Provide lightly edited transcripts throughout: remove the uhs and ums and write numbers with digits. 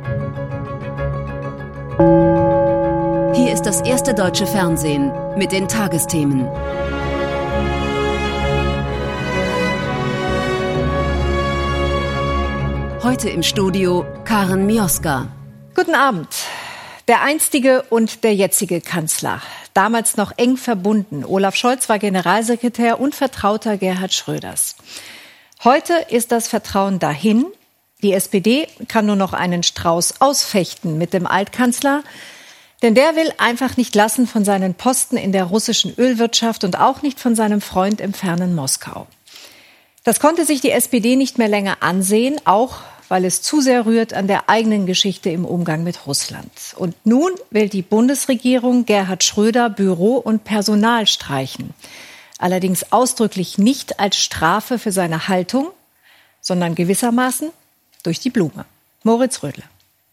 Hier ist das erste deutsche Fernsehen mit den Tagesthemen. Heute im Studio Karen Mioska. Guten Abend. Der einstige und der jetzige Kanzler. Damals noch eng verbunden. Olaf Scholz war Generalsekretär und Vertrauter Gerhard Schröders. Heute ist das Vertrauen dahin. Die SPD kann nur noch einen Strauß ausfechten mit dem Altkanzler. Denn der will einfach nicht lassen von seinen Posten in der russischen Ölwirtschaft und auch nicht von seinem Freund im fernen Moskau. Das konnte sich die SPD nicht mehr länger ansehen, auch weil es zu sehr rührt an der eigenen Geschichte im Umgang mit Russland. Und nun will die Bundesregierung Gerhard Schröder Büro und Personal streichen. Allerdings ausdrücklich nicht als Strafe für seine Haltung, sondern gewissermaßen durch die Blume. Moritz Rödle.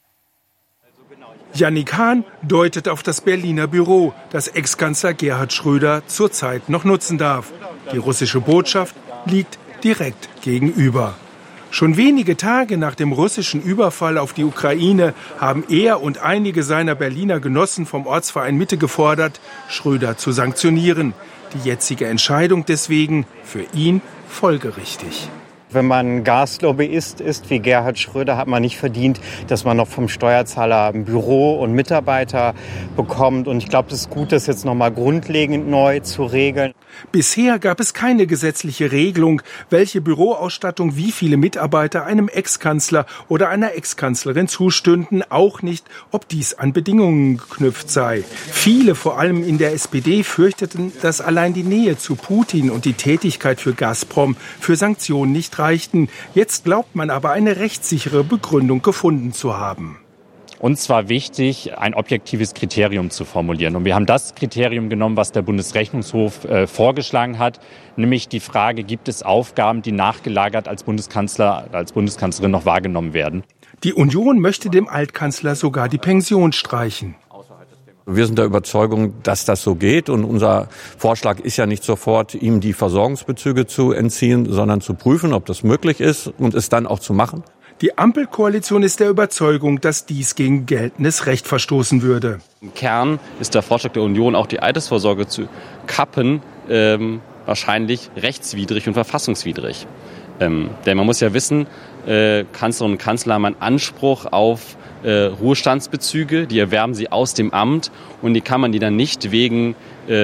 Jannik Hahn deutet auf das Berliner Büro, das Ex-Kanzler Gerhard Schröder zurzeit noch nutzen darf. Die russische Botschaft liegt direkt gegenüber. Schon wenige Tage nach dem russischen Überfall auf die Ukraine haben er und einige seiner Berliner Genossen vom Ortsverein Mitte gefordert, Schröder zu sanktionieren. Die jetzige Entscheidung deswegen für ihn folgerichtig. Wenn man Gaslobbyist ist wie Gerhard Schröder, hat man nicht verdient, dass man noch vom Steuerzahler ein Büro und Mitarbeiter bekommt. Und ich glaube, es ist gut, das jetzt noch mal grundlegend neu zu regeln. Bisher gab es keine gesetzliche Regelung, welche Büroausstattung wie viele Mitarbeiter einem Ex-Kanzler oder einer Ex-Kanzlerin zustünden, auch nicht, ob dies an Bedingungen geknüpft sei. Viele, vor allem in der SPD, fürchteten, dass allein die Nähe zu Putin und die Tätigkeit für Gazprom für Sanktionen nicht reichten. Jetzt glaubt man aber, eine rechtssichere Begründung gefunden zu haben. Uns war wichtig, ein objektives Kriterium zu formulieren. Und wir haben das Kriterium genommen, was der Bundesrechnungshof vorgeschlagen hat, nämlich die Frage, gibt es Aufgaben, die nachgelagert als Bundeskanzler, als Bundeskanzlerin noch wahrgenommen werden? Die Union möchte dem Altkanzler sogar die Pension streichen. Wir sind der Überzeugung, dass das so geht. Und unser Vorschlag ist ja nicht sofort, ihm die Versorgungsbezüge zu entziehen, sondern zu prüfen, ob das möglich ist und es dann auch zu machen. Die Ampelkoalition ist der Überzeugung, dass dies gegen geltendes Recht verstoßen würde. Im Kern ist der Vorschlag der Union, auch die Altersvorsorge zu kappen, wahrscheinlich rechtswidrig und verfassungswidrig. Denn man muss ja wissen, Kanzlerinnen und Kanzler haben einen Anspruch auf Ruhestandsbezüge, die erwerben sie aus dem Amt und die kann man die dann nicht wegen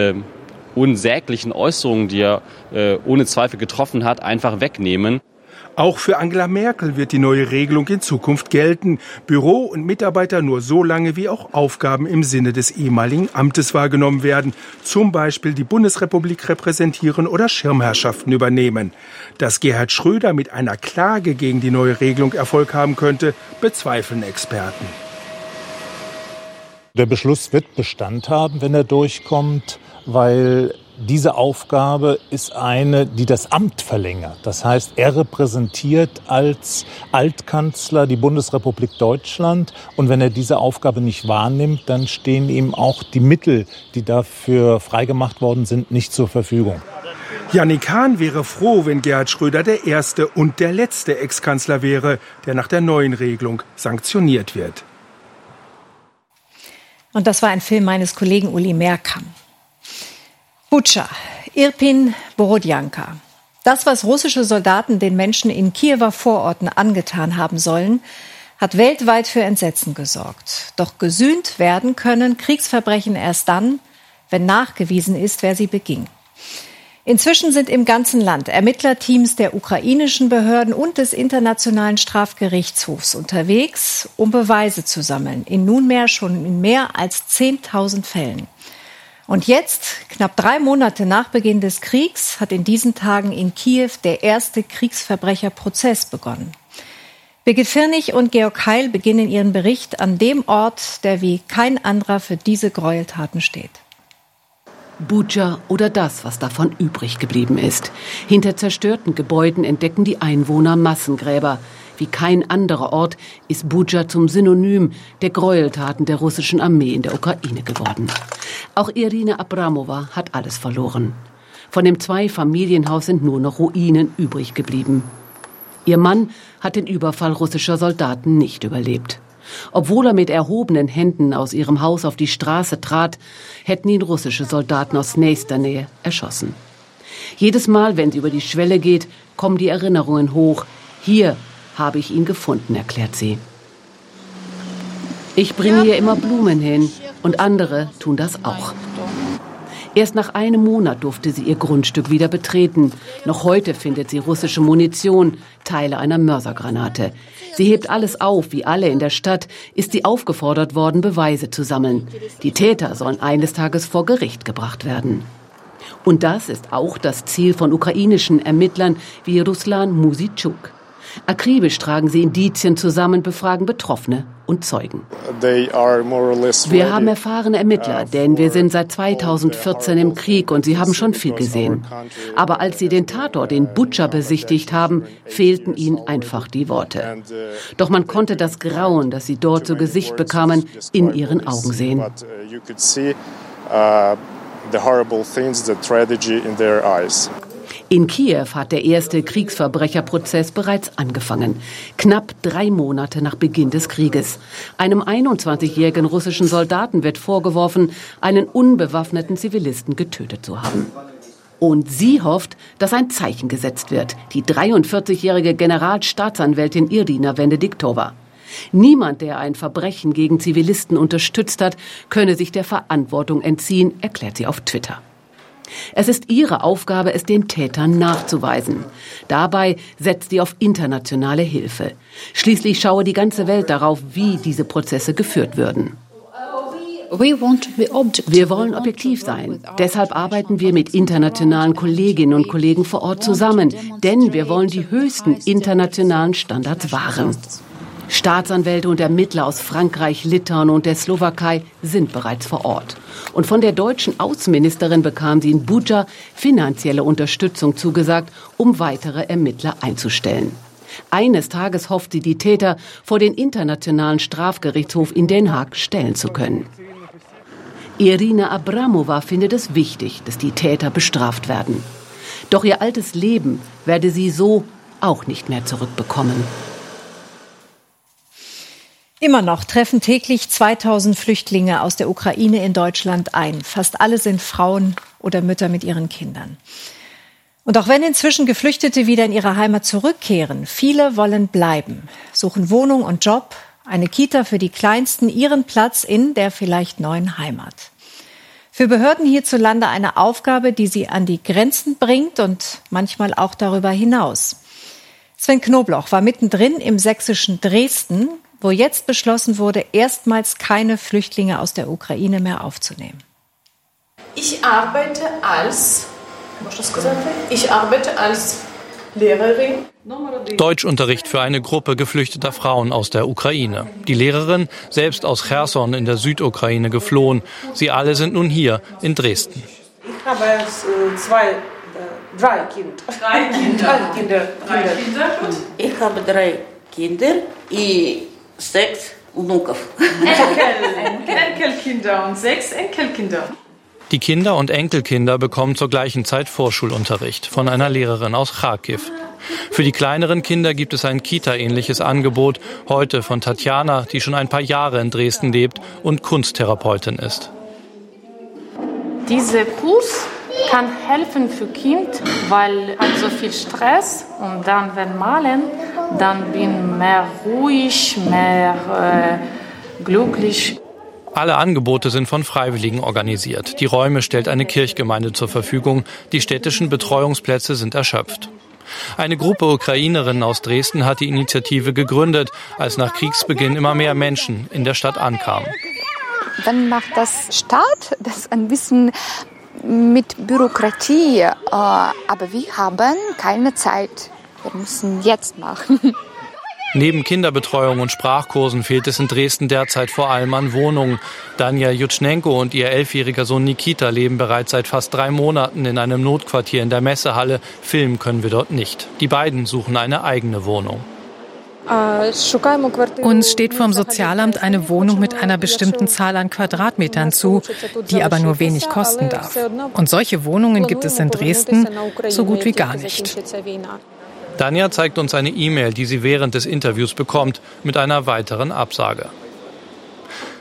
unsäglichen Äußerungen, die er ohne Zweifel getroffen hat, einfach wegnehmen. Auch für Angela Merkel wird die neue Regelung in Zukunft gelten. Büro und Mitarbeiter nur so lange, wie auch Aufgaben im Sinne des ehemaligen Amtes wahrgenommen werden. Zum Beispiel die Bundesrepublik repräsentieren oder Schirmherrschaften übernehmen. Dass Gerhard Schröder mit einer Klage gegen die neue Regelung Erfolg haben könnte, bezweifeln Experten. Der Beschluss wird Bestand haben, wenn er durchkommt, weil diese Aufgabe ist eine, die das Amt verlängert. Das heißt, er repräsentiert als Altkanzler die Bundesrepublik Deutschland. Und wenn er diese Aufgabe nicht wahrnimmt, dann stehen ihm auch die Mittel, die dafür freigemacht worden sind, nicht zur Verfügung. Jannik Hahn wäre froh, wenn Gerhard Schröder der erste und der letzte Ex-Kanzler wäre, der nach der neuen Regelung sanktioniert wird. Und das war ein Film meines Kollegen Uli Merkam. Butscha, Irpin, Borodjanka. Das, was russische Soldaten den Menschen in Kiewer Vororten angetan haben sollen, hat weltweit für Entsetzen gesorgt. Doch gesühnt werden können Kriegsverbrechen erst dann, wenn nachgewiesen ist, wer sie beging. Inzwischen sind im ganzen Land Ermittlerteams der ukrainischen Behörden und des Internationalen Strafgerichtshofs unterwegs, um Beweise zu sammeln, in nunmehr schon in mehr als 10.000 Fällen. Und jetzt, knapp 3 Monate nach Beginn des Kriegs, hat in diesen Tagen in Kiew der erste Kriegsverbrecherprozess begonnen. Birgit Firnig und Georg Heil beginnen ihren Bericht an dem Ort, der wie kein anderer für diese Gräueltaten steht. Butscha oder das, was davon übrig geblieben ist. Hinter zerstörten Gebäuden entdecken die Einwohner Massengräber. Wie kein anderer Ort ist Butscha zum Synonym der Gräueltaten der russischen Armee in der Ukraine geworden. Auch Irina Abramova hat alles verloren. Von dem 2-Familienhaus sind nur noch Ruinen übrig geblieben. Ihr Mann hat den Überfall russischer Soldaten nicht überlebt. Obwohl er mit erhobenen Händen aus ihrem Haus auf die Straße trat, hätten ihn russische Soldaten aus nächster Nähe erschossen. Jedes Mal, wenn sie über die Schwelle geht, kommen die Erinnerungen hoch. Hier habe ich ihn gefunden, erklärt sie. Ich bringe hier immer Blumen hin und andere tun das auch. Erst nach einem Monat durfte sie ihr Grundstück wieder betreten. Noch heute findet sie russische Munition, Teile einer Mörsergranate. Sie hebt alles auf, wie alle in der Stadt, ist sie aufgefordert worden, Beweise zu sammeln. Die Täter sollen eines Tages vor Gericht gebracht werden. Und das ist auch das Ziel von ukrainischen Ermittlern wie Ruslan Musitschuk. Akribisch tragen sie Indizien zusammen, befragen Betroffene und Zeugen. Wir haben erfahrene Ermittler, denn wir sind seit 2014 im Krieg und sie haben schon viel gesehen. Aber als sie den Tatort in Butscha besichtigt haben, fehlten ihnen einfach die Worte. Doch man konnte das Grauen, das sie dort zu Gesicht bekamen, in ihren Augen sehen. In Kiew hat der erste Kriegsverbrecherprozess bereits angefangen. Knapp 3 Monate nach Beginn des Krieges. Einem 21-jährigen russischen Soldaten wird vorgeworfen, einen unbewaffneten Zivilisten getötet zu haben. Und sie hofft, dass ein Zeichen gesetzt wird. Die 43-jährige Generalstaatsanwältin Irina Venediktova. Niemand, der ein Verbrechen gegen Zivilisten unterstützt hat, könne sich der Verantwortung entziehen, erklärt sie auf Twitter. Es ist ihre Aufgabe, es den Tätern nachzuweisen. Dabei setzt sie auf internationale Hilfe. Schließlich schaue die ganze Welt darauf, wie diese Prozesse geführt würden. Wir wollen objektiv sein. Deshalb arbeiten wir mit internationalen Kolleginnen und Kollegen vor Ort zusammen. Denn wir wollen die höchsten internationalen Standards wahren. Staatsanwälte und Ermittler aus Frankreich, Litauen und der Slowakei sind bereits vor Ort. Und von der deutschen Außenministerin bekam sie in Butscha finanzielle Unterstützung zugesagt, um weitere Ermittler einzustellen. Eines Tages hofft sie, die Täter vor den Internationalen Strafgerichtshof in Den Haag stellen zu können. Irina Abramova findet es wichtig, dass die Täter bestraft werden. Doch ihr altes Leben werde sie so auch nicht mehr zurückbekommen. Immer noch treffen täglich 2000 Flüchtlinge aus der Ukraine in Deutschland ein. Fast alle sind Frauen oder Mütter mit ihren Kindern. Und auch wenn inzwischen Geflüchtete wieder in ihre Heimat zurückkehren, viele wollen bleiben, suchen Wohnung und Job, eine Kita für die Kleinsten, ihren Platz in der vielleicht neuen Heimat. Für Behörden hierzulande eine Aufgabe, die sie an die Grenzen bringt und manchmal auch darüber hinaus. Sven Knobloch war mittendrin im sächsischen Dresden, wo jetzt beschlossen wurde, erstmals keine Flüchtlinge aus der Ukraine mehr aufzunehmen. Ich arbeite als Lehrerin. Deutschunterricht für eine Gruppe geflüchteter Frauen aus der Ukraine. Die Lehrerin, selbst aus Cherson in der Südukraine geflohen. Sie alle sind nun hier in Dresden. Ich habe drei Kinder. Ich habe 3 Kinder und 6 Внуков. Enkelkinder und 6 Enkelkinder. Die Kinder und Enkelkinder bekommen zur gleichen Zeit Vorschulunterricht von einer Lehrerin aus Charkiw. Für die kleineren Kinder gibt es ein Kita-ähnliches Angebot, heute von Tatjana, die schon ein paar Jahre in Dresden lebt und Kunsttherapeutin ist. Dieser Kurs kann helfen für Kind, weil hat so viel Stress und dann wenn malen, dann bin mehr ruhig, mehr glücklich. Alle Angebote sind von Freiwilligen organisiert. Die Räume stellt eine Kirchgemeinde zur Verfügung. Die städtischen Betreuungsplätze sind erschöpft. Eine Gruppe Ukrainerinnen aus Dresden hat die Initiative gegründet, als nach Kriegsbeginn immer mehr Menschen in der Stadt ankamen. Dann macht das Staat das ein bisschen mit Bürokratie, aber wir haben keine Zeit. Wir müssen jetzt machen. Neben Kinderbetreuung und Sprachkursen fehlt es in Dresden derzeit vor allem an Wohnungen. Danja Jutschnenko und ihr 11-jähriger Sohn Nikita leben bereits seit fast 3 Monaten in einem Notquartier in der Messehalle. Filmen können wir dort nicht. Die beiden suchen eine eigene Wohnung. Uns steht vom Sozialamt eine Wohnung mit einer bestimmten Zahl an Quadratmetern zu, die aber nur wenig kosten darf. Und solche Wohnungen gibt es in Dresden so gut wie gar nicht. Danja zeigt uns eine E-Mail, die sie während des Interviews bekommt, mit einer weiteren Absage.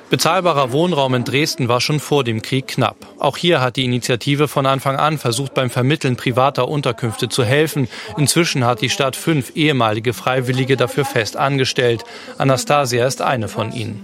Bezahlbarer Wohnraum in Dresden war schon vor dem Krieg knapp. Auch hier hat die Initiative von Anfang an versucht, beim Vermitteln privater Unterkünfte zu helfen. Inzwischen hat die Stadt 5 ehemalige Freiwillige dafür fest angestellt. Anastasia ist eine von ihnen.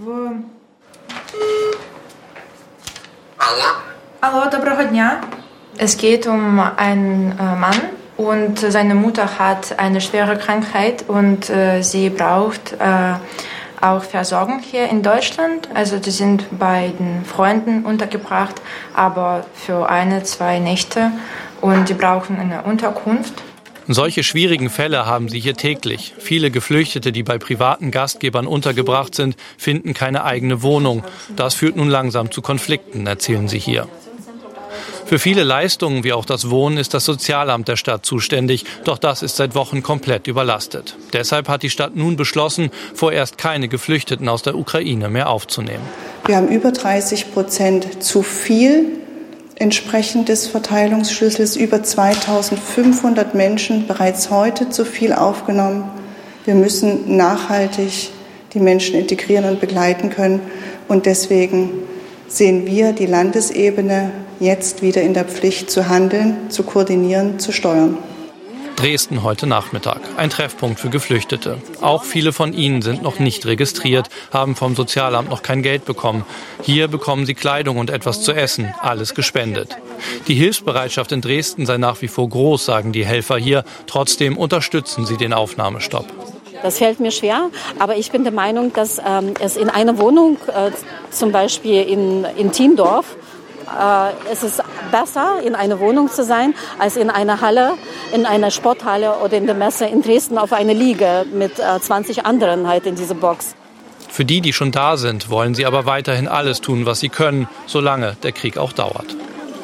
Hallo, доброго дня. Es geht um einen Mann und seine Mutter hat eine schwere Krankheit und sie braucht auch Versorgung hier in Deutschland. Also die sind bei den Freunden untergebracht, aber für 1-2 Nächte und die brauchen eine Unterkunft. Solche schwierigen Fälle haben sie hier täglich. Viele Geflüchtete, die bei privaten Gastgebern untergebracht sind, finden keine eigene Wohnung. Das führt nun langsam zu Konflikten, erzählen sie hier. Für viele Leistungen, wie auch das Wohnen, ist das Sozialamt der Stadt zuständig. Doch das ist seit Wochen komplett überlastet. Deshalb hat die Stadt nun beschlossen, vorerst keine Geflüchteten aus der Ukraine mehr aufzunehmen. Wir haben über 30% zu viel entsprechend des Verteilungsschlüssels, über 2.500 Menschen bereits heute zu viel aufgenommen. Wir müssen nachhaltig die Menschen integrieren und begleiten können. Und deswegen sehen wir die Landesebene jetzt wieder in der Pflicht zu handeln, zu koordinieren, zu steuern. Dresden heute Nachmittag. Ein Treffpunkt für Geflüchtete. Auch viele von ihnen sind noch nicht registriert, haben vom Sozialamt noch kein Geld bekommen. Hier bekommen sie Kleidung und etwas zu essen, alles gespendet. Die Hilfsbereitschaft in Dresden sei nach wie vor groß, sagen die Helfer hier. Trotzdem unterstützen sie den Aufnahmestopp. Das fällt mir schwer, aber ich bin der Meinung, dass es in einer Wohnung, zum Beispiel in Tiendorf, es ist besser, in einer Wohnung zu sein, als in einer Halle, in einer Sporthalle oder in der Messe in Dresden auf einer Liege mit 20 anderen halt in dieser Box. Für die, die schon da sind, wollen sie aber weiterhin alles tun, was sie können, solange der Krieg auch dauert.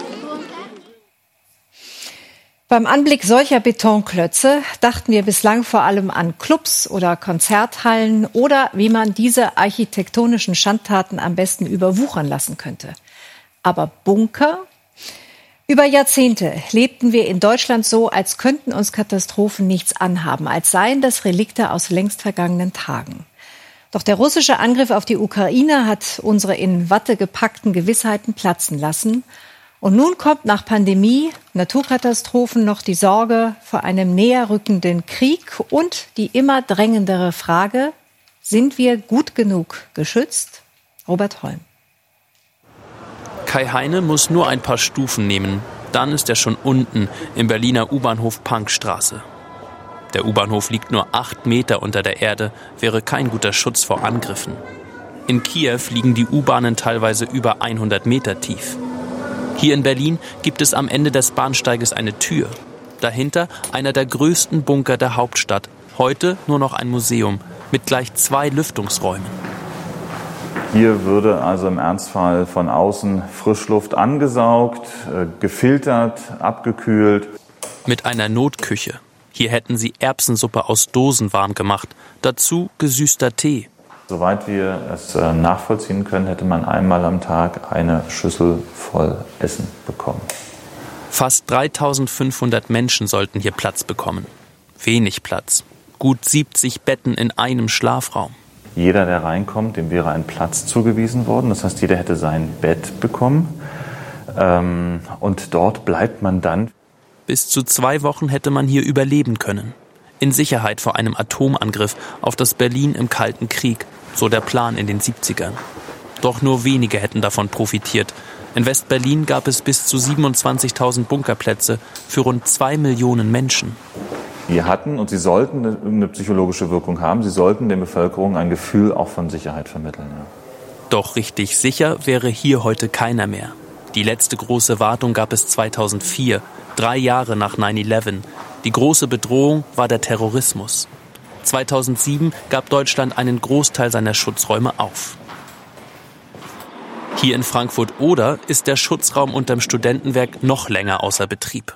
Beim Anblick solcher Betonklötze dachten wir bislang vor allem an Clubs oder Konzerthallen oder wie man diese architektonischen Schandtaten am besten überwuchern lassen könnte. Aber Bunker? Über Jahrzehnte lebten wir in Deutschland so, als könnten uns Katastrophen nichts anhaben, als seien das Relikte aus längst vergangenen Tagen. Doch der russische Angriff auf die Ukraine hat unsere in Watte gepackten Gewissheiten platzen lassen. Und nun kommt nach Pandemie, Naturkatastrophen noch die Sorge vor einem näher rückenden Krieg und die immer drängendere Frage, sind wir gut genug geschützt? Robert Holm. Kai Heine muss nur ein paar Stufen nehmen. Dann ist er schon unten im Berliner U-Bahnhof Punkstraße. Der U-Bahnhof liegt nur 8 Meter unter der Erde, wäre kein guter Schutz vor Angriffen. In Kiew liegen die U-Bahnen teilweise über 100 Meter tief. Hier in Berlin gibt es am Ende des Bahnsteiges eine Tür. Dahinter einer der größten Bunker der Hauptstadt. Heute nur noch ein Museum mit gleich 2 Lüftungsräumen. Hier würde also im Ernstfall von außen Frischluft angesaugt, gefiltert, abgekühlt. Mit einer Notküche. Hier hätten sie Erbsensuppe aus Dosen warm gemacht. Dazu gesüßter Tee. Soweit wir es nachvollziehen können, hätte man einmal am Tag eine Schüssel voll Essen bekommen. Fast 3.500 Menschen sollten hier Platz bekommen. Wenig Platz. Gut 70 Betten in einem Schlafraum. Jeder, der reinkommt, dem wäre ein Platz zugewiesen worden. Das heißt, jeder hätte sein Bett bekommen. Und dort bleibt man dann. Bis zu 2 Wochen hätte man hier überleben können. In Sicherheit vor einem Atomangriff auf das Berlin im Kalten Krieg. So der Plan in den 70ern. Doch nur wenige hätten davon profitiert. In West-Berlin gab es bis zu 27.000 Bunkerplätze für rund 2 Millionen Menschen. Die hatten, und sie sollten eine psychologische Wirkung haben, sie sollten der Bevölkerung ein Gefühl auch von Sicherheit vermitteln. Ja. Doch richtig sicher wäre hier heute keiner mehr. Die letzte große Wartung gab es 2004, 3 Jahre nach 9/11. Die große Bedrohung war der Terrorismus. 2007 gab Deutschland einen Großteil seiner Schutzräume auf. Hier in Frankfurt-Oder ist der Schutzraum unterm Studentenwerk noch länger außer Betrieb.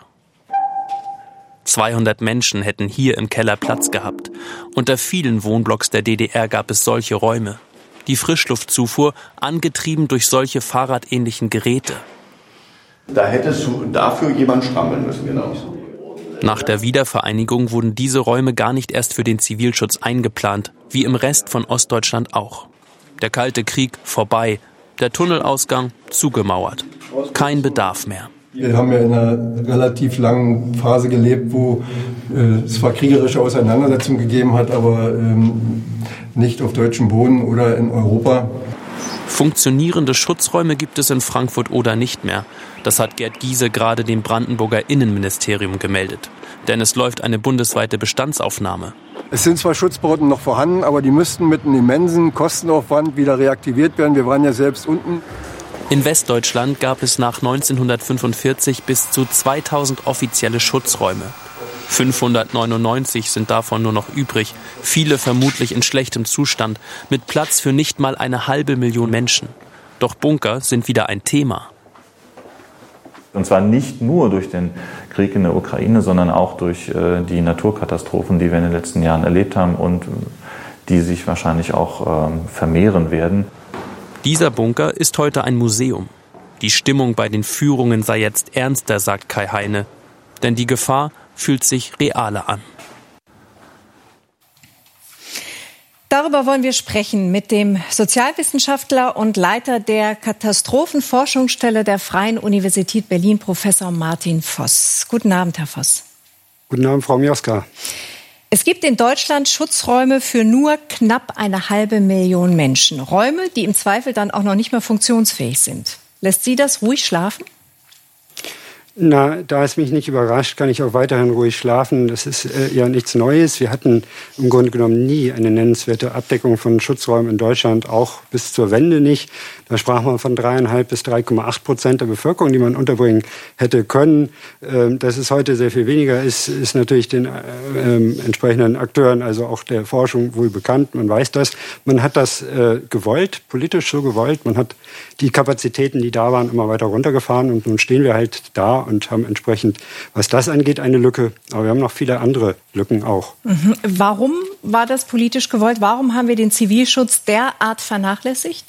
200 Menschen hätten hier im Keller Platz gehabt. Unter vielen Wohnblocks der DDR gab es solche Räume. Die Frischluftzufuhr angetrieben durch solche fahrradähnlichen Geräte. Da hättest du dafür jemand strampeln müssen, genau. Nach der Wiedervereinigung wurden diese Räume gar nicht erst für den Zivilschutz eingeplant, wie im Rest von Ostdeutschland auch. Der Kalte Krieg vorbei. Der Tunnelausgang zugemauert. Kein Bedarf mehr. Wir haben ja in einer relativ langen Phase gelebt, wo es zwar kriegerische Auseinandersetzungen gegeben hat, aber nicht auf deutschem Boden oder in Europa. Funktionierende Schutzräume gibt es in Frankfurt-Oder nicht mehr. Das hat Gerd Giese gerade dem Brandenburger Innenministerium gemeldet. Denn es läuft eine bundesweite Bestandsaufnahme. Es sind zwar Schutzbauten noch vorhanden, aber die müssten mit einem immensen Kostenaufwand wieder reaktiviert werden. Wir waren ja selbst unten. In Westdeutschland gab es nach 1945 bis zu 2000 offizielle Schutzräume. 599 sind davon nur noch übrig, viele vermutlich in schlechtem Zustand, mit Platz für nicht mal 500.000 Menschen. Doch Bunker sind wieder ein Thema. Und zwar nicht nur durch den Krieg in der Ukraine, sondern auch durch die Naturkatastrophen, die wir in den letzten Jahren erlebt haben und die sich wahrscheinlich auch vermehren werden. Dieser Bunker ist heute ein Museum. Die Stimmung bei den Führungen sei jetzt ernster, sagt Kai Heine. Denn die Gefahr fühlt sich realer an. Darüber wollen wir sprechen mit dem Sozialwissenschaftler und Leiter der Katastrophenforschungsstelle der Freien Universität Berlin, Professor Martin Voss. Guten Abend, Herr Voss. Guten Abend, Frau Mioska. Es gibt in Deutschland Schutzräume für nur knapp 500.000 Menschen. Räume, die im Zweifel dann auch noch nicht mehr funktionsfähig sind. Lässt Sie das ruhig schlafen? Na, da es mich nicht überrascht, kann ich auch weiterhin ruhig schlafen. Das ist ja nichts Neues. Wir hatten im Grunde genommen nie eine nennenswerte Abdeckung von Schutzräumen in Deutschland, auch bis zur Wende nicht. Da sprach man von 3,5 bis 3,8% der Bevölkerung, die man unterbringen hätte können. Dass es heute sehr viel weniger ist, ist natürlich den entsprechenden Akteuren, also auch der Forschung, wohl bekannt. Man weiß das. Man hat das gewollt, politisch so gewollt. Man hat die Kapazitäten, die da waren, immer weiter runtergefahren. Und nun stehen wir halt da und haben entsprechend, was das angeht, eine Lücke. Aber wir haben noch viele andere Lücken auch. Mhm. Warum war das politisch gewollt? Warum haben wir den Zivilschutz derart vernachlässigt?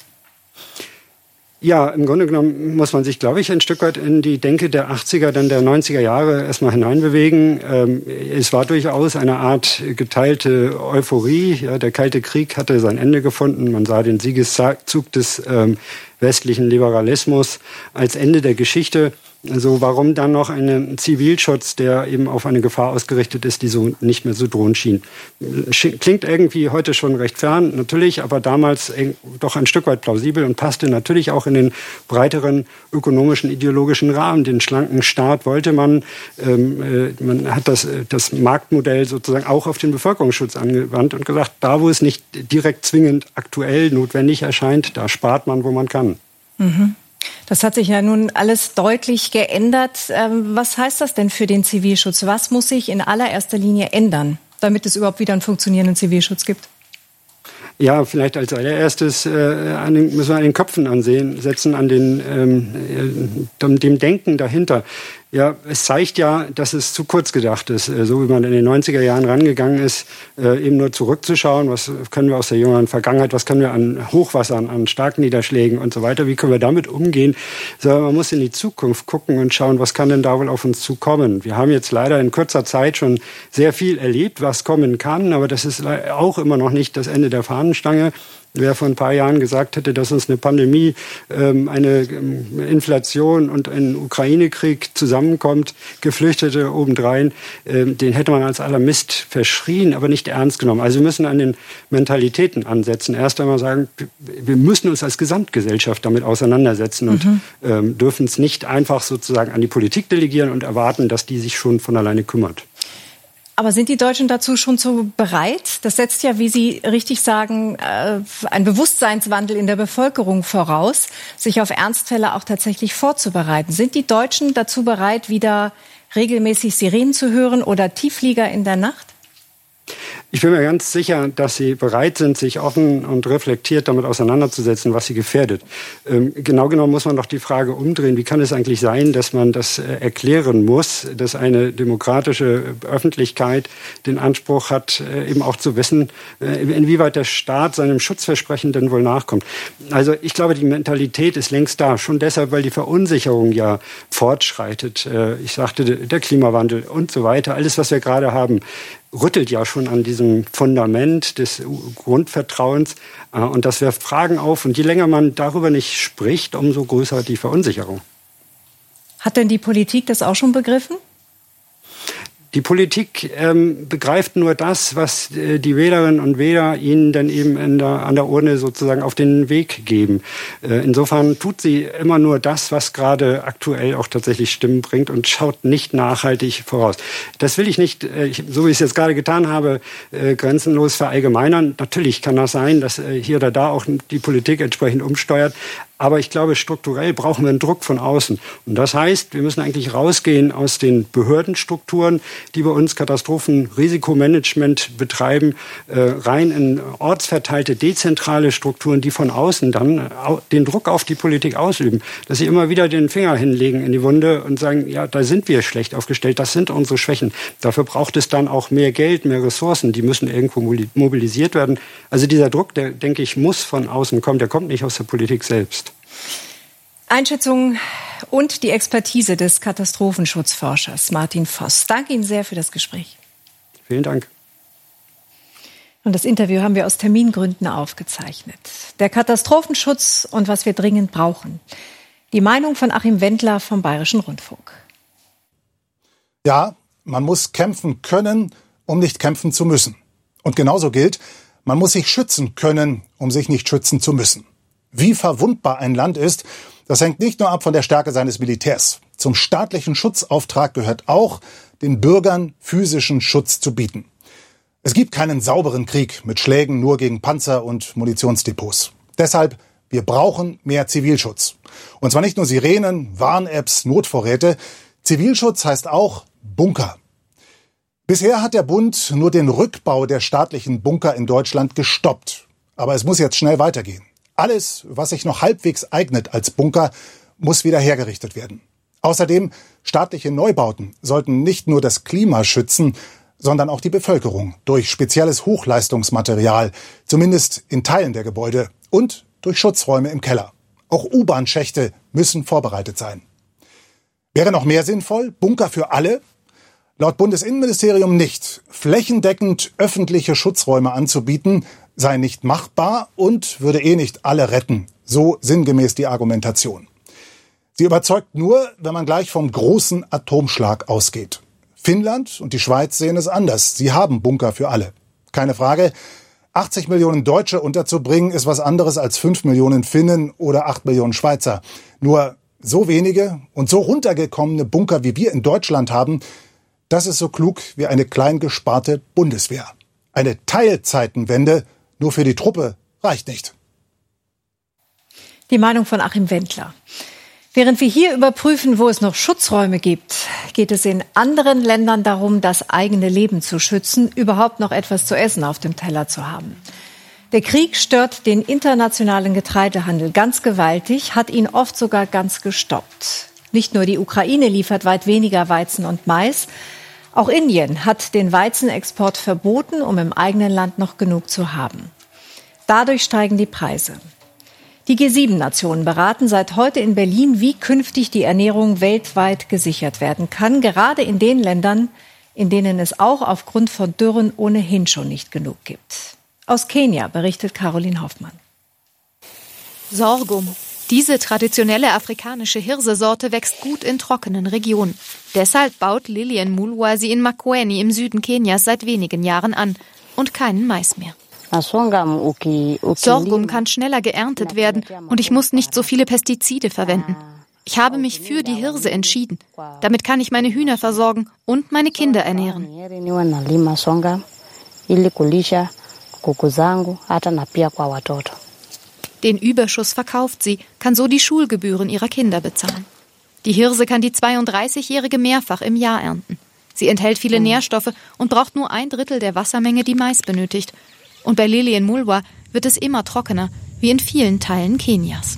Ja, im Grunde genommen muss man sich, glaube ich, ein Stück weit in die Denke der 80er, dann der 90er Jahre erstmal hineinbewegen. Es war durchaus eine Art geteilte Euphorie. Ja, der Kalte Krieg hatte sein Ende gefunden. Man sah den Siegeszug des westlichen Liberalismus als Ende der Geschichte. Also warum dann noch einen Zivilschutz, der eben auf eine Gefahr ausgerichtet ist, die so nicht mehr so drohen schien? Klingt irgendwie heute schon recht fern, natürlich, aber damals doch ein Stück weit plausibel und passte natürlich auch in den breiteren ökonomischen, ideologischen Rahmen. Den schlanken Staat wollte man. Man hat das Marktmodell sozusagen auch auf den Bevölkerungsschutz angewandt und gesagt, da wo es nicht direkt zwingend aktuell notwendig erscheint, da spart man, wo man kann. Mhm. Das hat sich ja nun alles deutlich geändert. Was heißt das denn für den Zivilschutz? Was muss sich in allererster Linie ändern, damit es überhaupt wieder einen funktionierenden Zivilschutz gibt? Ja, vielleicht als allererstes müssen wir an den Köpfen setzen, an dem Denken dahinter. Ja, es zeigt ja, dass es zu kurz gedacht ist, so wie man in den 90er Jahren rangegangen ist, eben nur zurückzuschauen, was können wir aus der jüngeren Vergangenheit, was können wir an Hochwassern, an starken Niederschlägen und so weiter, wie können wir damit umgehen, sondern man muss in die Zukunft gucken und schauen, was kann denn da wohl auf uns zukommen. Wir haben jetzt leider in kurzer Zeit schon sehr viel erlebt, was kommen kann, aber das ist auch immer noch nicht das Ende der Fahnenstange. Wer vor ein paar Jahren gesagt hätte, dass uns eine Pandemie, eine Inflation und ein Ukraine-Krieg zusammenkommt, Geflüchtete obendrein, den hätte man als Alarmist verschrien, aber nicht ernst genommen. Also wir müssen an den Mentalitäten ansetzen. Erst einmal sagen, wir müssen uns als Gesamtgesellschaft damit auseinandersetzen und dürfen es nicht einfach sozusagen an die Politik delegieren und erwarten, dass die sich schon von alleine kümmert. Aber sind die Deutschen dazu schon so bereit? Das setzt ja, wie Sie richtig sagen, ein Bewusstseinswandel in der Bevölkerung voraus, sich auf Ernstfälle auch tatsächlich vorzubereiten. Sind die Deutschen dazu bereit, wieder regelmäßig Sirenen zu hören oder Tiefflieger in der Nacht? Ich bin mir ganz sicher, dass sie bereit sind, sich offen und reflektiert damit auseinanderzusetzen, was sie gefährdet. Genau genommen muss man doch die Frage umdrehen, wie kann es eigentlich sein, dass man das erklären muss, dass eine demokratische Öffentlichkeit den Anspruch hat, eben auch zu wissen, inwieweit der Staat seinem Schutzversprechen denn wohl nachkommt. Also ich glaube, die Mentalität ist längst da, schon deshalb, weil die Verunsicherung ja fortschreitet. Ich sagte, der Klimawandel und so weiter, alles, was wir gerade haben. rüttelt ja schon an diesem Fundament des Grundvertrauens. Und das wirft Fragen auf. Und je länger man darüber nicht spricht, umso größer die Verunsicherung. Hat denn die Politik das auch schon begriffen? Die Politik begreift nur das, was die Wählerinnen und Wähler ihnen dann eben an der Urne sozusagen auf den Weg geben. Insofern tut sie immer nur das, was gerade aktuell auch tatsächlich Stimmen bringt und schaut nicht nachhaltig voraus. Das will ich nicht, so wie ich es jetzt gerade getan habe, grenzenlos verallgemeinern. Natürlich kann das sein, dass hier oder da auch die Politik entsprechend umsteuert. Aber ich glaube, strukturell brauchen wir einen Druck von außen. Und das heißt, wir müssen eigentlich rausgehen aus den Behördenstrukturen, die bei uns Katastrophenrisikomanagement betreiben, rein in ortsverteilte, dezentrale Strukturen, die von außen dann den Druck auf die Politik ausüben. Dass sie immer wieder den Finger hinlegen in die Wunde und sagen, ja, da sind wir schlecht aufgestellt, das sind unsere Schwächen. Dafür braucht es dann auch mehr Geld, mehr Ressourcen, die müssen irgendwo mobilisiert werden. Also dieser Druck, der, denke ich, muss von außen kommen, der kommt nicht aus der Politik selbst. Einschätzung und die Expertise des Katastrophenschutzforschers Martin Voss. Danke Ihnen sehr für das Gespräch. Vielen Dank. Und das Interview haben wir aus Termingründen aufgezeichnet. Der Katastrophenschutz und was wir dringend brauchen. Die Meinung von Achim Wendler vom Bayerischen Rundfunk. Ja, man muss kämpfen können, um nicht kämpfen zu müssen. Und genauso gilt, man muss sich schützen können, um sich nicht schützen zu müssen. Wie verwundbar ein Land ist, das hängt nicht nur ab von der Stärke seines Militärs. Zum staatlichen Schutzauftrag gehört auch, den Bürgern physischen Schutz zu bieten. Es gibt keinen sauberen Krieg mit Schlägen nur gegen Panzer und Munitionsdepots. Deshalb, wir brauchen mehr Zivilschutz. Und zwar nicht nur Sirenen, Warn-Apps, Notvorräte. Zivilschutz heißt auch Bunker. Bisher hat der Bund nur den Rückbau der staatlichen Bunker in Deutschland gestoppt. Aber es muss jetzt schnell weitergehen. Alles, was sich noch halbwegs eignet als Bunker, muss wieder hergerichtet werden. Außerdem, staatliche Neubauten sollten nicht nur das Klima schützen, sondern auch die Bevölkerung durch spezielles Hochleistungsmaterial, zumindest in Teilen der Gebäude, und durch Schutzräume im Keller. Auch U-Bahn-Schächte müssen vorbereitet sein. Wäre noch mehr sinnvoll? Bunker für alle? Laut Bundesinnenministerium nicht. Flächendeckend öffentliche Schutzräume anzubieten, sei nicht machbar und würde nicht alle retten. So sinngemäß die Argumentation. Sie überzeugt nur, wenn man gleich vom großen Atomschlag ausgeht. Finnland und die Schweiz sehen es anders. Sie haben Bunker für alle. Keine Frage, 80 Millionen Deutsche unterzubringen ist was anderes als 5 Millionen Finnen oder 8 Millionen Schweizer. Nur so wenige und so runtergekommene Bunker, wie wir in Deutschland haben, das ist so klug wie eine klein gesparte Bundeswehr. Eine Teilzeitenwende nur für die Truppe reicht nicht. Die Meinung von Achim Wendler. Während wir hier überprüfen, wo es noch Schutzräume gibt, geht es in anderen Ländern darum, das eigene Leben zu schützen, überhaupt noch etwas zu essen auf dem Teller zu haben. Der Krieg stört den internationalen Getreidehandel ganz gewaltig, hat ihn oft sogar ganz gestoppt. Nicht nur die Ukraine liefert weit weniger Weizen und Mais, auch Indien hat den Weizenexport verboten, um im eigenen Land noch genug zu haben. Dadurch steigen die Preise. Die G7-Nationen beraten seit heute in Berlin, wie künftig die Ernährung weltweit gesichert werden kann, gerade in den Ländern, in denen es auch aufgrund von Dürren ohnehin schon nicht genug gibt. Aus Kenia berichtet Caroline Hoffmann. Sorghum. Diese traditionelle afrikanische Hirsesorte wächst gut in trockenen Regionen. Deshalb baut Lilian Mulwa sie in Makueni im Süden Kenias seit wenigen Jahren an und keinen Mais mehr. Sorghum kann schneller geerntet werden und ich muss nicht so viele Pestizide verwenden. Ich habe mich für die Hirse entschieden. Damit kann ich meine Hühner versorgen und meine Kinder ernähren. Den Überschuss verkauft sie, kann so die Schulgebühren ihrer Kinder bezahlen. Die Hirse kann die 32-Jährige mehrfach im Jahr ernten. Sie enthält viele Nährstoffe und braucht nur 1/3 der Wassermenge, die Mais benötigt. Und bei Lilian Mulwa wird es immer trockener, wie in vielen Teilen Kenias.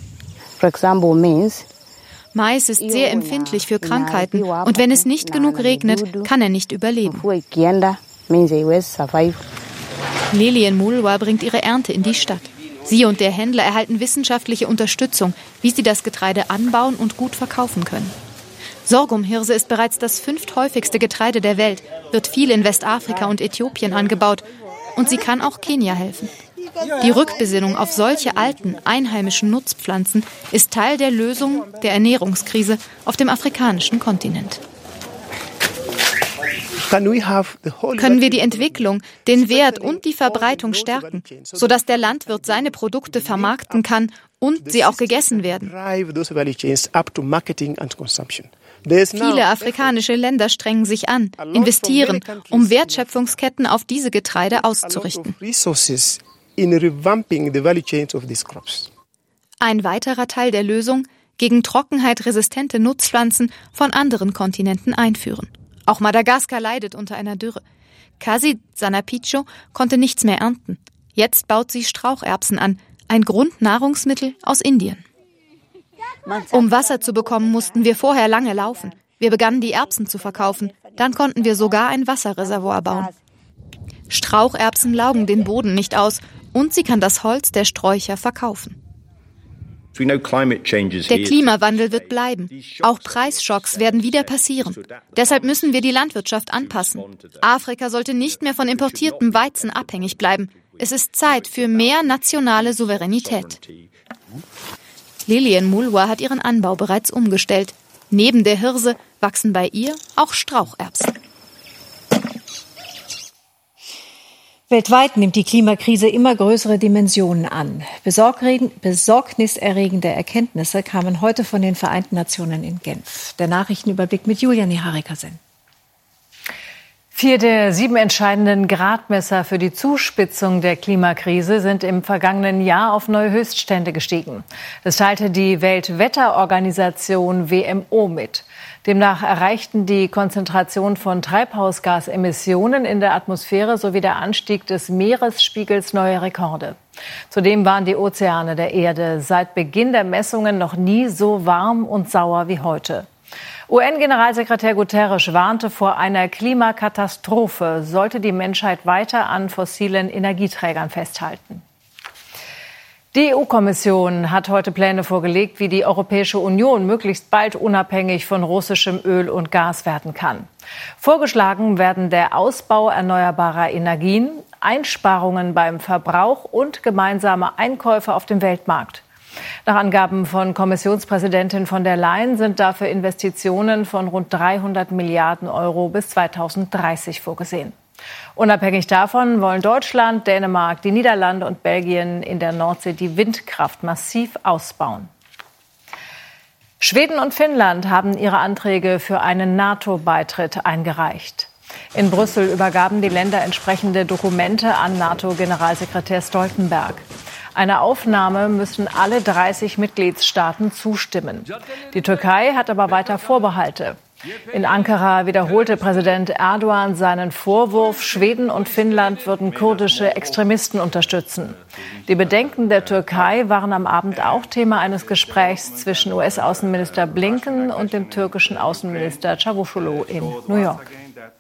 Mais ist sehr empfindlich für Krankheiten und wenn es nicht genug regnet, kann er nicht überleben. Lilian Mulwa bringt ihre Ernte in die Stadt. Sie und der Händler erhalten wissenschaftliche Unterstützung, wie sie das Getreide anbauen und gut verkaufen können. Sorghumhirse ist bereits das 5. häufigste Getreide der Welt, wird viel in Westafrika und Äthiopien angebaut. Und sie kann auch Kenia helfen. Die Rückbesinnung auf solche alten, einheimischen Nutzpflanzen ist Teil der Lösung der Ernährungskrise auf dem afrikanischen Kontinent. Können wir die Entwicklung, den Wert und die Verbreitung stärken, sodass der Landwirt seine Produkte vermarkten kann und sie auch gegessen werden? Viele afrikanische Länder strengen sich an, investieren, um Wertschöpfungsketten auf diese Getreide auszurichten. Ein weiterer Teil der Lösung: gegen Trockenheit resistente Nutzpflanzen von anderen Kontinenten einführen. Auch Madagaskar leidet unter einer Dürre. Kasi Sanapicho konnte nichts mehr ernten. Jetzt baut sie Straucherbsen an, ein Grundnahrungsmittel aus Indien. Um Wasser zu bekommen, mussten wir vorher lange laufen. Wir begannen, die Erbsen zu verkaufen. Dann konnten wir sogar ein Wasserreservoir bauen. Straucherbsen laugen den Boden nicht aus und sie kann das Holz der Sträucher verkaufen. Der Klimawandel wird bleiben. Auch Preisschocks werden wieder passieren. Deshalb müssen wir die Landwirtschaft anpassen. Afrika sollte nicht mehr von importiertem Weizen abhängig bleiben. Es ist Zeit für mehr nationale Souveränität. Lilian Mulwa hat ihren Anbau bereits umgestellt. Neben der Hirse wachsen bei ihr auch Straucherbsen. Weltweit nimmt die Klimakrise immer größere Dimensionen an. Besorgniserregende Erkenntnisse kamen heute von den Vereinten Nationen in Genf. Der Nachrichtenüberblick mit Julia Neharikasen. 4 der 7 entscheidenden Gradmesser für die Zuspitzung der Klimakrise sind im vergangenen Jahr auf neue Höchststände gestiegen. Das teilte die Weltwetterorganisation WMO mit. Demnach erreichten die Konzentration von Treibhausgasemissionen in der Atmosphäre sowie der Anstieg des Meeresspiegels neue Rekorde. Zudem waren die Ozeane der Erde seit Beginn der Messungen noch nie so warm und sauer wie heute. UN-Generalsekretär Guterres warnte vor einer Klimakatastrophe, sollte die Menschheit weiter an fossilen Energieträgern festhalten. Die EU-Kommission hat heute Pläne vorgelegt, wie die Europäische Union möglichst bald unabhängig von russischem Öl und Gas werden kann. Vorgeschlagen werden der Ausbau erneuerbarer Energien, Einsparungen beim Verbrauch und gemeinsame Einkäufe auf dem Weltmarkt. Nach Angaben von Kommissionspräsidentin von der Leyen sind dafür Investitionen von rund 300 Milliarden Euro bis 2030 vorgesehen. Unabhängig davon wollen Deutschland, Dänemark, die Niederlande und Belgien in der Nordsee die Windkraft massiv ausbauen. Schweden und Finnland haben ihre Anträge für einen NATO-Beitritt eingereicht. In Brüssel übergaben die Länder entsprechende Dokumente an NATO-Generalsekretär Stoltenberg. Einer Aufnahme müssen alle 30 Mitgliedstaaten zustimmen. Die Türkei hat aber weiter Vorbehalte. In Ankara wiederholte Präsident Erdogan seinen Vorwurf, Schweden und Finnland würden kurdische Extremisten unterstützen. Die Bedenken der Türkei waren am Abend auch Thema eines Gesprächs zwischen US-Außenminister Blinken und dem türkischen Außenminister Çavuşoğlu in New York.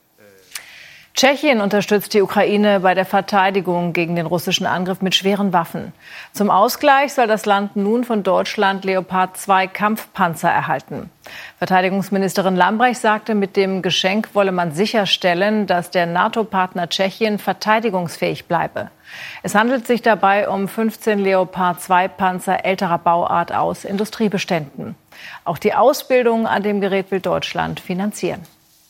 Tschechien unterstützt die Ukraine bei der Verteidigung gegen den russischen Angriff mit schweren Waffen. Zum Ausgleich soll das Land nun von Deutschland Leopard 2 Kampfpanzer erhalten. Verteidigungsministerin Lambrecht sagte, mit dem Geschenk wolle man sicherstellen, dass der NATO-Partner Tschechien verteidigungsfähig bleibe. Es handelt sich dabei um 15 Leopard 2 Panzer älterer Bauart aus Industriebeständen. Auch die Ausbildung an dem Gerät will Deutschland finanzieren.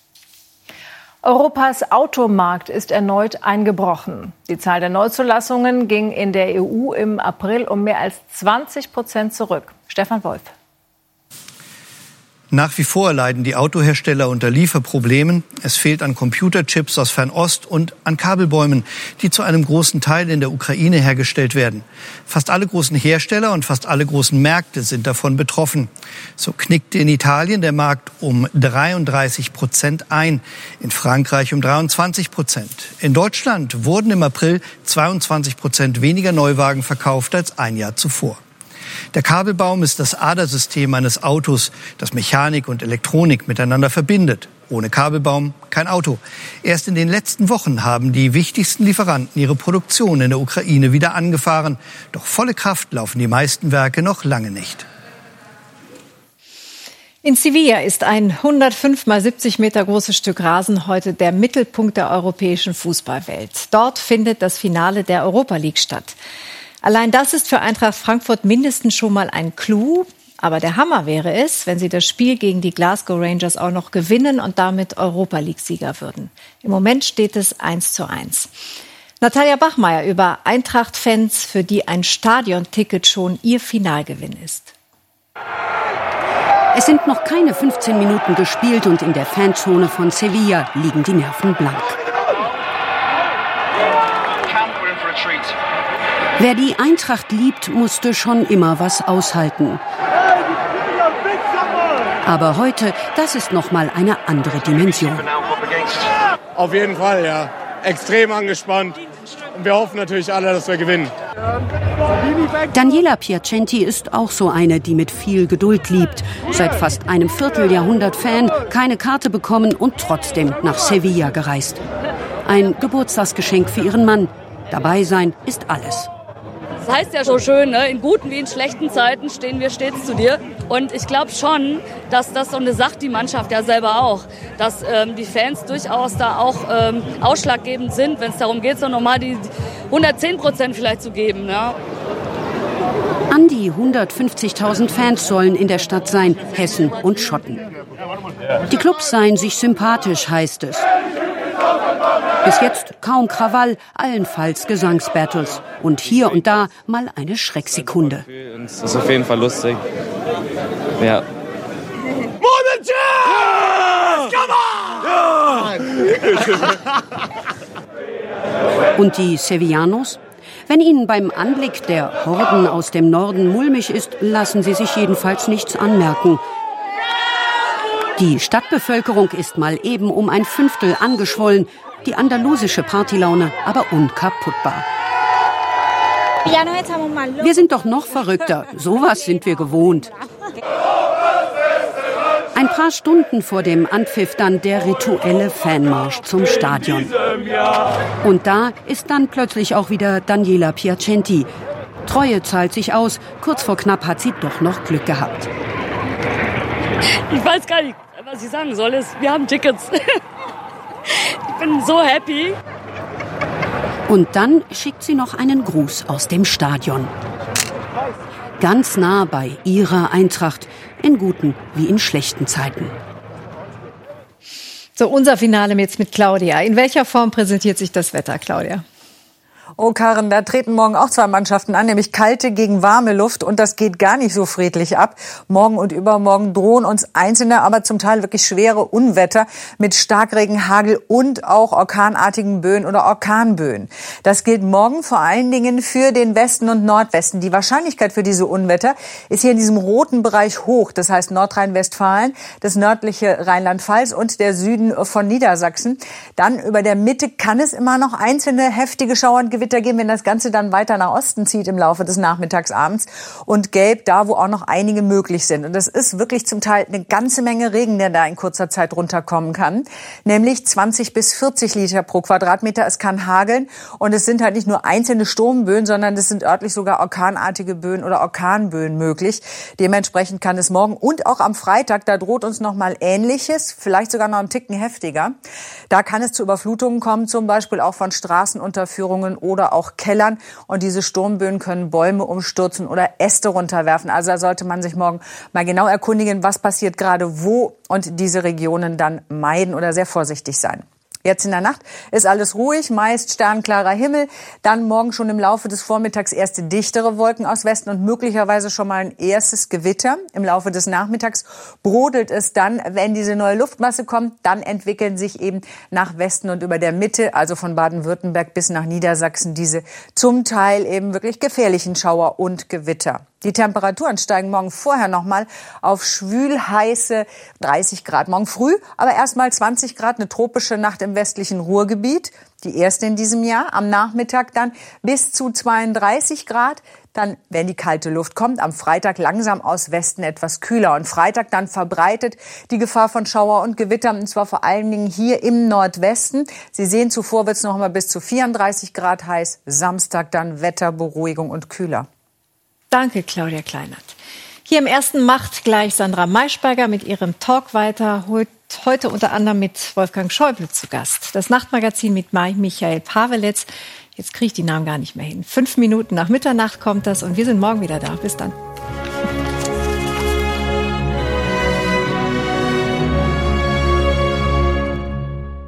Europas Automarkt ist erneut eingebrochen. Die Zahl der Neuzulassungen ging in der EU im April um mehr als 20% zurück. Stefan Wolf. Nach wie vor leiden die Autohersteller unter Lieferproblemen. Es fehlt an Computerchips aus Fernost und an Kabelbäumen, die zu einem großen Teil in der Ukraine hergestellt werden. Fast alle großen Hersteller und fast alle großen Märkte sind davon betroffen. So knickte in Italien der Markt um 33% ein, in Frankreich um 23%. In Deutschland wurden im April 22% weniger Neuwagen verkauft als ein Jahr zuvor. Der Kabelbaum ist das Adersystem eines Autos, das Mechanik und Elektronik miteinander verbindet. Ohne Kabelbaum kein Auto. Erst in den letzten Wochen haben die wichtigsten Lieferanten ihre Produktion in der Ukraine wieder angefahren. Doch volle Kraft laufen die meisten Werke noch lange nicht. In Sevilla ist ein 105 mal 70 Meter großes Stück Rasen heute der Mittelpunkt der europäischen Fußballwelt. Dort findet das Finale der Europa League statt. Allein das ist für Eintracht Frankfurt mindestens schon mal ein Clou. Aber der Hammer wäre es, wenn sie das Spiel gegen die Glasgow Rangers auch noch gewinnen und damit Europa League-Sieger würden. Im Moment steht es 1:1. Natalia Bachmeier über Eintracht-Fans, für die ein Stadionticket schon ihr Finalgewinn ist. Es sind noch keine 15 Minuten gespielt und in der Fanzone von Sevilla liegen die Nerven blank. Wer die Eintracht liebt, musste schon immer was aushalten. Aber heute, das ist noch mal eine andere Dimension. Auf jeden Fall, ja. Extrem angespannt. Und wir hoffen natürlich alle, dass wir gewinnen. Daniela Piacenti ist auch so eine, die mit viel Geduld liebt. Seit fast einem Vierteljahrhundert Fan, keine Karte bekommen und trotzdem nach Sevilla gereist. Ein Geburtstagsgeschenk für ihren Mann. Dabei sein ist alles. Das heißt ja so schön, ne? In guten wie in schlechten Zeiten stehen wir stets zu dir. Und ich glaube schon, dass das so eine sagt die Mannschaft ja selber auch, dass die Fans durchaus da auch ausschlaggebend sind, wenn es darum geht, so nochmal die 110% vielleicht zu geben. Ne? An die 150.000 Fans sollen in der Stadt sein, Hessen und Schotten. Die Clubs seien sich sympathisch, heißt es. Bis jetzt kaum Krawall, allenfalls Gesangsbattles. Und hier und da mal eine Schrecksekunde. Das ist auf jeden Fall lustig. Ja. Und die Sevillanos? Wenn ihnen beim Anblick der Horden aus dem Norden mulmig ist, lassen sie sich jedenfalls nichts anmerken. Die Stadtbevölkerung ist mal eben um ein Fünftel angeschwollen, die andalusische Partylaune aber unkaputtbar. Wir sind doch noch verrückter, sowas sind wir gewohnt. Ein paar Stunden vor dem Anpfiff dann der rituelle Fanmarsch zum Stadion. Und da ist dann plötzlich auch wieder Daniela Piacenti. Treue zahlt sich aus, kurz vor knapp hat sie doch noch Glück gehabt. Ich weiß gar nicht, was ich sagen soll. Wir haben Tickets. Ich bin so happy. Und dann schickt sie noch einen Gruß aus dem Stadion. Ganz nah bei ihrer Eintracht, in guten wie in schlechten Zeiten. So, unser Finale jetzt mit Claudia. In welcher Form präsentiert sich das Wetter, Claudia? Oh, Karen, da treten morgen auch zwei Mannschaften an, nämlich kalte gegen warme Luft. Und das geht gar nicht so friedlich ab. Morgen und übermorgen drohen uns einzelne, aber zum Teil wirklich schwere Unwetter mit Starkregen, Hagel und auch orkanartigen Böen oder Orkanböen. Das gilt morgen vor allen Dingen für den Westen und Nordwesten. Die Wahrscheinlichkeit für diese Unwetter ist hier in diesem roten Bereich hoch. Das heißt Nordrhein-Westfalen, das nördliche Rheinland-Pfalz und der Süden von Niedersachsen. Dann über der Mitte kann es immer noch einzelne heftige Schauer und Gewitter geben, wenn das Ganze dann weiter nach Osten zieht im Laufe des Nachmittags, abends. Und gelb da, wo auch noch einige möglich sind. Und das ist wirklich zum Teil eine ganze Menge Regen, der da in kurzer Zeit runterkommen kann. Nämlich 20 bis 40 Liter pro Quadratmeter. Es kann hageln. Und es sind halt nicht nur einzelne Sturmböen, sondern es sind örtlich sogar orkanartige Böen oder Orkanböen möglich. Dementsprechend kann es morgen und auch am Freitag, da droht uns noch mal Ähnliches, vielleicht sogar noch einen Ticken heftiger. Da kann es zu Überflutungen kommen, zum Beispiel auch von Straßenunterführungen oder auch Kellern. Und diese Sturmböen können Bäume umstürzen oder Äste runterwerfen. Also da sollte man sich morgen mal genau erkundigen, was passiert gerade wo und diese Regionen dann meiden oder sehr vorsichtig sein. Jetzt in der Nacht ist alles ruhig, meist sternklarer Himmel. Dann morgen schon im Laufe des Vormittags erste dichtere Wolken aus Westen und möglicherweise schon mal ein erstes Gewitter. Im Laufe des Nachmittags brodelt es dann, wenn diese neue Luftmasse kommt. Dann entwickeln sich eben nach Westen und über der Mitte, also von Baden-Württemberg bis nach Niedersachsen, diese zum Teil eben wirklich gefährlichen Schauer und Gewitter. Die Temperaturen steigen morgen vorher noch mal auf schwül-heiße 30 Grad morgen früh, aber erst mal 20 Grad, eine tropische Nacht im westlichen Ruhrgebiet, die erste in diesem Jahr. Am Nachmittag dann bis zu 32 Grad. Dann, wenn die kalte Luft kommt, am Freitag langsam aus Westen etwas kühler. Und Freitag dann verbreitet die Gefahr von Schauer und Gewittern, und zwar vor allen Dingen hier im Nordwesten. Sie sehen, zuvor wird es noch mal bis zu 34 Grad heiß. Samstag dann Wetterberuhigung und kühler. Danke, Claudia Kleinert. Hier im Ersten macht gleich Sandra Maischberger mit ihrem Talk weiter. Heute unter anderem mit Wolfgang Schäuble zu Gast. Das Nachtmagazin mit Michael Paweletz. Jetzt kriege ich die Namen gar nicht mehr hin. 5 Minuten nach Mitternacht kommt das und wir sind morgen wieder da. Bis dann.